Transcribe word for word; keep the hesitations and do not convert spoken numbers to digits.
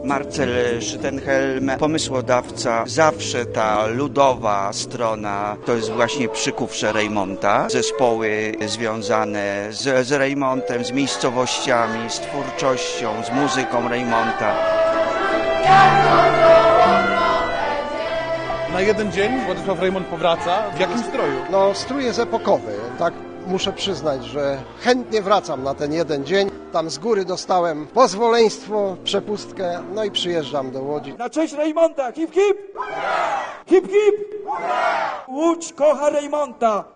Marcel Szytenhelm, pomysłodawca. Zawsze ta ludowa strona to jest właśnie przykuwsze Rejmonta. Zespoły związane z, z Rejmontem, z miejscowościami, z twórczością, z muzyką Rejmonta. Na jeden dzień Władysław Rejmont powraca. W jakim stroju? No, strój jest epokowy. Tak muszę przyznać, że chętnie wracam na ten jeden dzień. Tam z góry dostałem pozwoleństwo, przepustkę, no i przyjeżdżam do Łodzi. Na cześć Rejmonta! Hip, hip! Hip, hip! Łódź kocha Rejmonta!